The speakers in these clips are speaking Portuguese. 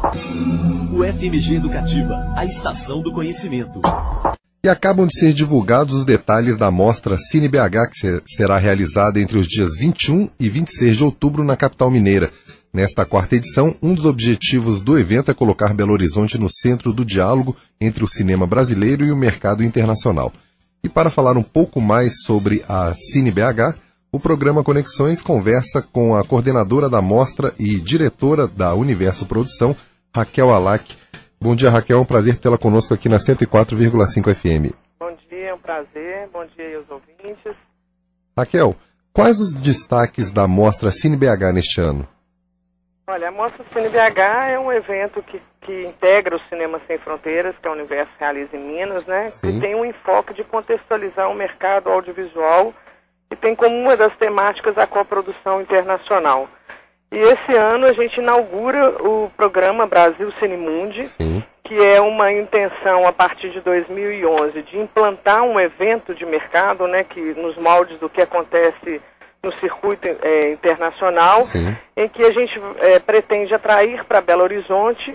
O FMG Educativa, a estação do conhecimento. E acabam de ser divulgados os detalhes da mostra Cine BH, que será realizada entre os dias 21 e 26 de outubro na capital mineira. Nesta quarta edição, um dos objetivos do evento é colocar Belo Horizonte no centro do diálogo entre o cinema brasileiro e o mercado internacional. E para falar um pouco mais sobre a Cine BH, o programa Conexões conversa com a coordenadora da mostra e diretora da Universo Produção, Raquel Alac. Bom dia, Raquel. É um prazer tê-la conosco aqui na 104,5 FM. Bom dia, é um prazer. Bom dia aos ouvintes. Raquel, quais os destaques da mostra Cine BH neste ano? Olha, a Mostra Cine BH é um evento que integra o Cinema Sem Fronteiras, que a Universo realiza em Minas, né? Sim. Que tem um enfoque de contextualizar o mercado audiovisual e tem como uma das temáticas a coprodução internacional. E esse ano a gente inaugura o programa Brasil Cinemundi, Sim. que é uma intenção a partir de 2011 de implantar um evento de mercado, né, que nos moldes do que acontece no circuito internacional, Sim. em que a gente pretende atrair para Belo Horizonte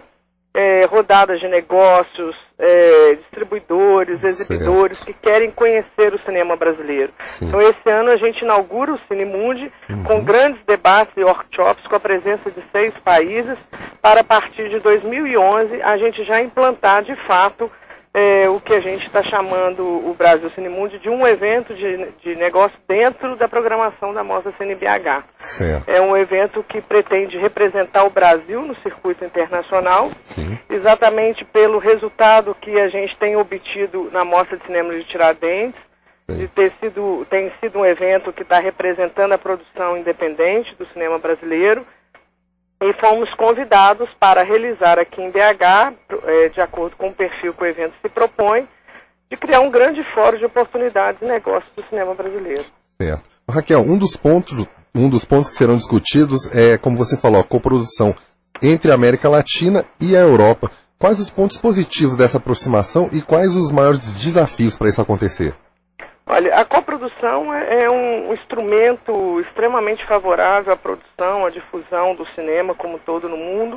rodadas de negócios, distribuidores, exibidores que querem conhecer o cinema brasileiro. Sim. Então esse ano a gente inaugura o Cinemundi com grandes debates e workshops com a presença de 6 países para a partir de 2011 a gente já implantar de fato o que a gente está chamando o Brasil Cinemundi de um evento de negócio dentro da programação da Mostra Cine BH. Certo. É um evento que pretende representar o Brasil no circuito internacional, Sim. exatamente pelo resultado que a gente tem obtido na Mostra de Cinema de Tiradentes, Sim. tem sido um evento que está representando a produção independente do cinema brasileiro. E fomos convidados para realizar aqui em BH, de acordo com o perfil que o evento se propõe, de criar um grande fórum de oportunidades e negócios do cinema brasileiro. Certo. Raquel, um dos pontos que serão discutidos é, como você falou, a coprodução entre a América Latina e a Europa. Quais os pontos positivos dessa aproximação e quais os maiores desafios para isso acontecer? Olha, a coprodução é um instrumento extremamente favorável à produção, à difusão do cinema como todo no mundo.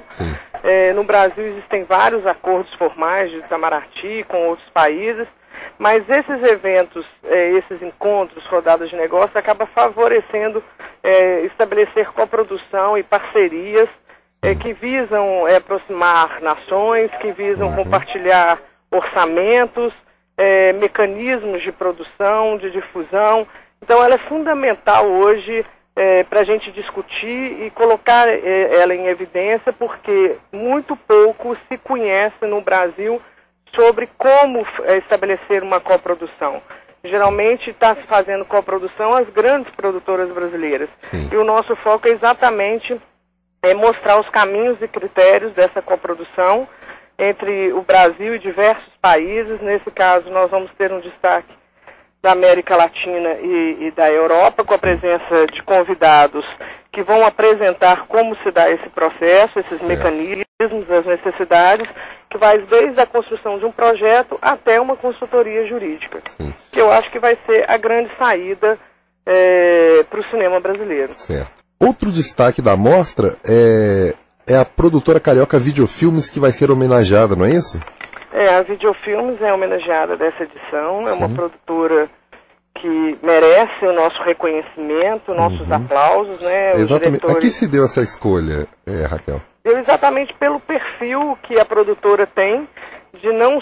No Brasil existem vários acordos formais de Itamaraty com outros países, mas esses eventos, esses encontros, rodadas de negócio, acabam favorecendo estabelecer coprodução e parcerias que visam aproximar nações, que visam compartilhar orçamentos, mecanismos de produção, de difusão. Então ela é fundamental hoje para a gente discutir e colocar ela em evidência, porque muito pouco se conhece no Brasil sobre como estabelecer uma coprodução. Geralmente está se fazendo coprodução as grandes produtoras brasileiras. Sim. E o nosso foco é exatamente mostrar os caminhos e critérios dessa coprodução entre o Brasil e diversos países. Nesse caso, nós vamos ter um destaque da América Latina e da Europa, com a presença de convidados que vão apresentar como se dá esse processo, esses mecanismos, as necessidades, que vai desde a construção de um projeto até uma consultoria jurídica, que eu acho que vai ser a grande saída para o cinema brasileiro. Certo. Outro destaque da mostra é a produtora carioca Videofilmes, que vai ser homenageada, não é isso? A Videofilmes é homenageada dessa edição. É uma produtora que merece o nosso reconhecimento, nossos aplausos, né? Exatamente. A que se deu essa escolha, Raquel? Deu exatamente pelo perfil que a produtora tem, de não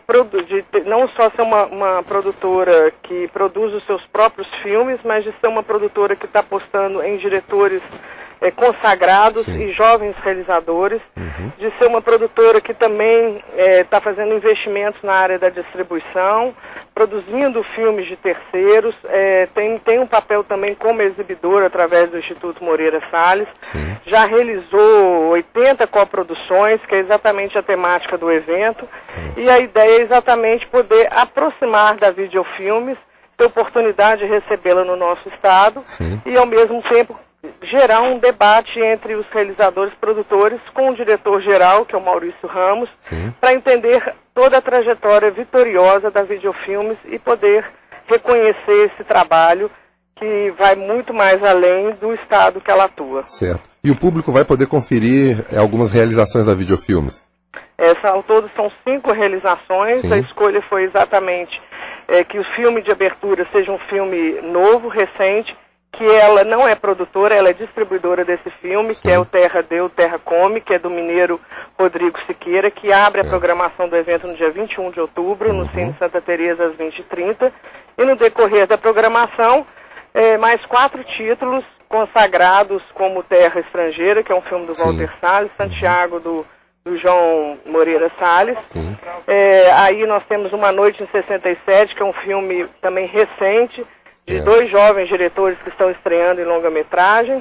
só ser uma produtora que produz os seus próprios filmes, mas de ser uma produtora que está apostando em diretores consagrados e jovens realizadores, de ser uma produtora que também está fazendo investimentos na área da distribuição, produzindo filmes de terceiros, tem um papel também como exibidora através do Instituto Moreira Salles, já realizou 80 coproduções, que é exatamente a temática do evento, e a ideia é exatamente poder aproximar da Videofilmes, ter oportunidade de recebê-la no nosso estado, e ao mesmo tempo gerar um debate entre os realizadores produtores com o diretor-geral, que é o Maurício Ramos, para entender toda a trajetória vitoriosa da Videofilmes e poder reconhecer esse trabalho que vai muito mais além do estado que ela atua. Certo. E o público vai poder conferir algumas realizações da Videofilmes? Ao todo são 5 realizações. Sim. A escolha foi exatamente que o filme de abertura seja um filme novo, recente, que ela não é produtora, ela é distribuidora desse filme, Sim. que é o Terra Deu, Terra Come, que é do mineiro Rodrigo Siqueira, que abre a programação do evento no dia 21 de outubro, no Cine Santa Teresa, às 20h30. E no decorrer da programação, mais 4 títulos consagrados, como Terra Estrangeira, que é um filme do Walter Salles, Santiago, do João Moreira Salles. Aí nós temos Uma Noite em 67, que é um filme também recente, de 2 jovens diretores que estão estreando em longa-metragem.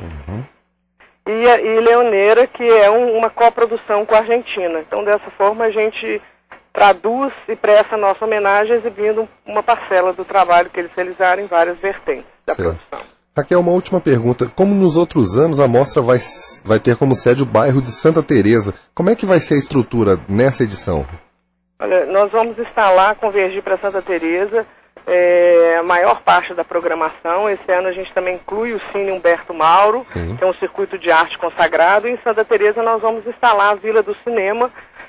E Leoneira, que é uma coprodução com a Argentina. Então, dessa forma, a gente traduz e presta nossa homenagem exibindo uma parcela do trabalho que eles realizaram em várias vertentes da produção. Raquel, uma última pergunta. Como nos outros anos a mostra vai ter como sede o bairro de Santa Teresa, como é que vai ser a estrutura nessa edição? Olha, nós vamos instalar, convergir para Santa Teresa, a maior parte da programação. Esse ano a gente também inclui o Cine Humberto Mauro, Sim. que é um circuito de arte consagrado. E em Santa Teresa nós vamos instalar a Vila do Cinema,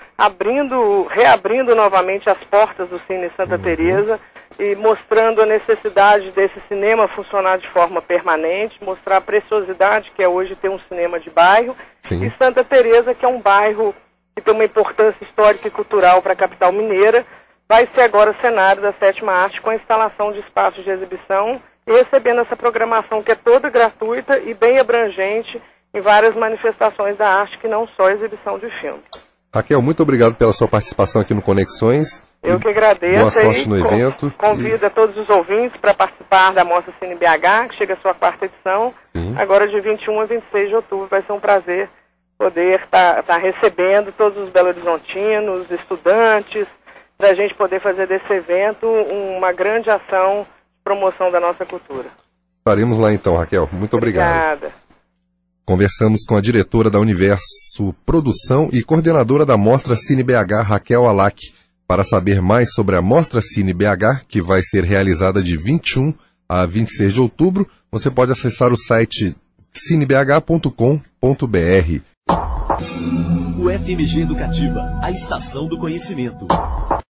reabrindo novamente as portas do Cine Santa Teresa, e mostrando a necessidade desse cinema funcionar de forma permanente, mostrar a preciosidade que é hoje ter um cinema de bairro. Sim. E Santa Teresa, que é um bairro que tem uma importância histórica e cultural para a capital mineira, vai ser agora cenário da 7ª Arte, com a instalação de espaços de exibição e recebendo essa programação que é toda gratuita e bem abrangente em várias manifestações da arte, que não só exibição de filmes. Raquel, muito obrigado pela sua participação aqui no Conexões. Eu que agradeço. Boa sorte no evento. Convido a todos os ouvintes para participar da Mostra Cine BH, que chega à sua 4ª edição. Sim. Agora de 21 a 26 de outubro. Vai ser um prazer poder estar recebendo todos os belo-horizontinos, estudantes, para a gente poder fazer desse evento uma grande ação de promoção da nossa cultura. Estaremos lá então, Raquel. Muito obrigado. Obrigada. Conversamos com a diretora da Universo Produção e coordenadora da Mostra Cine BH, Raquel Alac. Para saber mais sobre a Mostra Cine BH, que vai ser realizada de 21 a 26 de outubro, você pode acessar o site cinebh.com.br. O FMG Educativa, a estação do conhecimento.